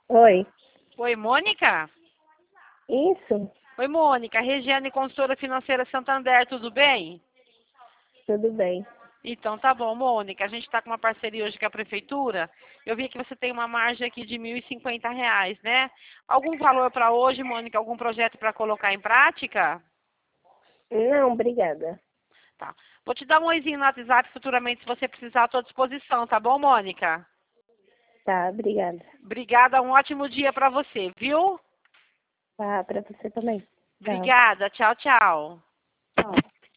Oi. Oi, Mônica? Isso, Oi, Mônica. Regiane, consultora financeira Santander, tudo bem? tudo bem. Então tá bom, Mônica. A gente está com uma parceria hoje com a prefeitura. Eu vi que você tem uma margem aqui de R$ 1.050, né? Algum valor para hoje, Mônica? Algum projeto para colocar em prática? Não, obrigada. Tá. Vou te dar um oizinho no WhatsApp futuramente se você precisar à tua disposição, tá bom, Mônica? Tá, obrigada. Obrigada, um ótimo dia para você, viu? Tá, pra você também. Tchau. Obrigada, tchau, tchau.